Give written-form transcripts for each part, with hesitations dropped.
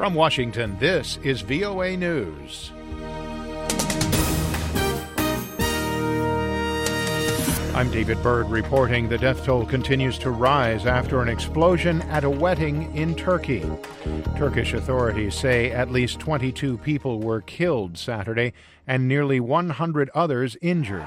From Washington, this is VOA News. I'm David Byrd reporting the death toll continues to rise after an explosion at a wedding in Turkey. Turkish authorities say at least 22 people were killed Saturday and nearly 100 others injured.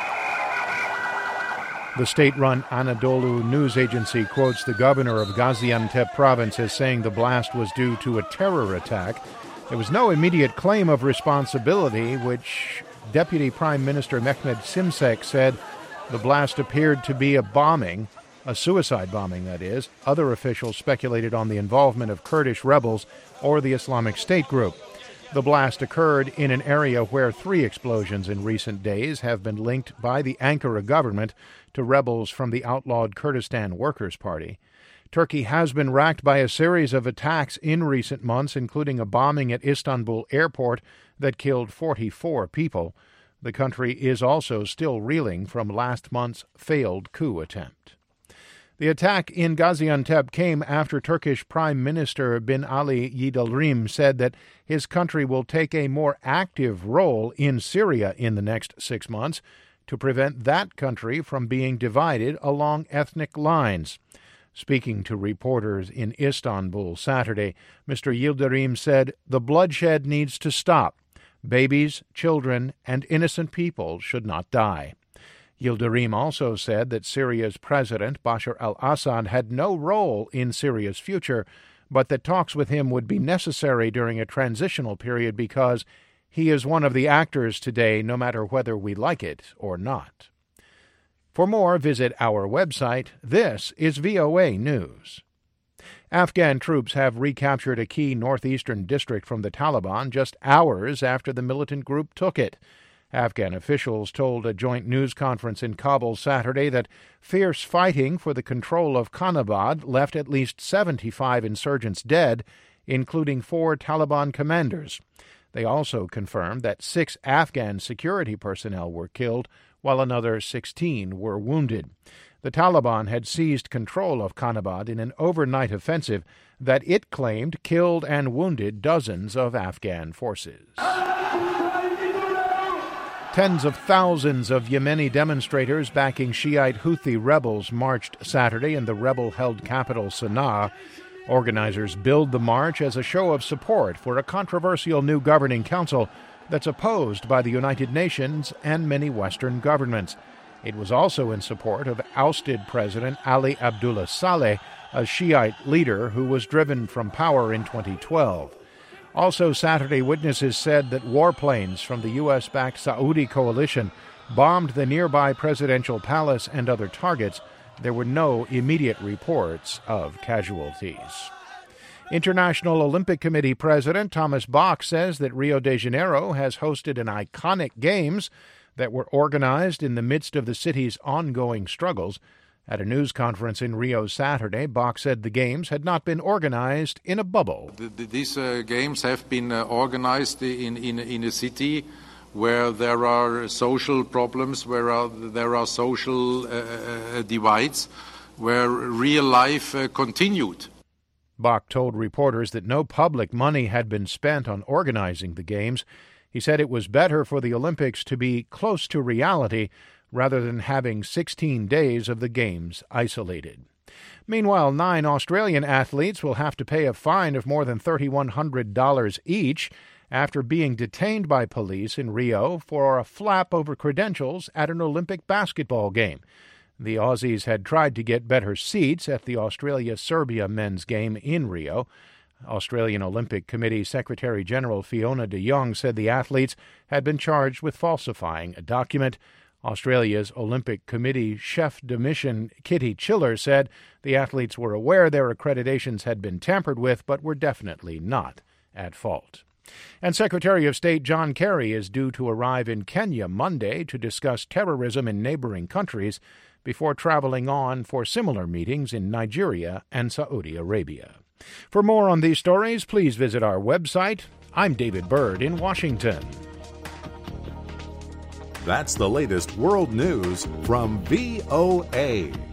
The state-run Anadolu news agency quotes the governor of Gaziantep province as saying the blast was due to a terror attack. There was no immediate claim of responsibility, which Deputy Prime Minister Mehmet Şimşek said the blast appeared to be a bombing, a suicide bombing, that is. Other officials speculated on the involvement of Kurdish rebels or the Islamic State group. The blast occurred in an area where 3 explosions in recent days have been linked by the Ankara government to rebels from the outlawed Kurdistan Workers' Party. Turkey has been racked by a series of attacks in recent months, including a bombing at Istanbul airport that killed 44 people. The country is also still reeling from last month's failed coup attempt. The attack in Gaziantep came after Turkish Prime Minister Bin Ali Yildirim said that his country will take a more active role in Syria in the next 6 months to prevent that country from being divided along ethnic lines. Speaking to reporters in Istanbul Saturday, Mr. Yildirim said the bloodshed needs to stop. Babies, children, and innocent people should not die. Yildirim also said that Syria's President Bashar al-Assad had no role in Syria's future, but that talks with him would be necessary during a transitional period because he is one of the actors today, no matter whether we like it or not. For more, visit our website. This is VOA News. Afghan troops have recaptured a key northeastern district from the Taliban just hours after the militant group took it. Afghan officials told a joint news conference in Kabul Saturday that fierce fighting for the control of Khanabad left at least 75 insurgents dead, including 4 Taliban commanders. They also confirmed that 6 Afghan security personnel were killed, while another 16 were wounded. The Taliban had seized control of Khanabad in an overnight offensive that it claimed killed and wounded dozens of Afghan forces. Tens of thousands of Yemeni demonstrators backing Shiite Houthi rebels marched Saturday in the rebel-held capital Sana'a. Organizers billed the march as a show of support for a controversial new governing council that's opposed by the United Nations and many Western governments. It was also in support of ousted President Ali Abdullah Saleh, a Shiite leader who was driven from power in 2012. Also Saturday, witnesses said that warplanes from the U.S.-backed Saudi coalition bombed the nearby presidential palace and other targets. There were no immediate reports of casualties. International Olympic Committee President Thomas Bach says that Rio de Janeiro has hosted an iconic games that were organized in the midst of the city's ongoing struggles. At a news conference in Rio Saturday, Bach said the games had not been organized in a bubble. These games have been organized in a city where there are social problems, where there are social divides, where real life continued. Bach told reporters that no public money had been spent on organizing the games. He said it was better for the Olympics to be close to reality rather than having 16 days of the Games isolated. Meanwhile, 9 Australian athletes will have to pay a fine of more than $3,100 each after being detained by police in Rio for a flap over credentials at an Olympic basketball game. The Aussies had tried to get better seats at the Australia-Serbia men's game in Rio. Australian Olympic Committee Secretary General Fiona de Jong said the athletes had been charged with falsifying a document. Australia's Olympic Committee chef de mission Kitty Chiller said the athletes were aware their accreditations had been tampered with, but were definitely not at fault. And Secretary of State John Kerry is due to arrive in Kenya Monday to discuss terrorism in neighboring countries before traveling on for similar meetings in Nigeria and Saudi Arabia. For more on these stories, please visit our website. I'm David Byrd in Washington. That's the latest world news from VOA.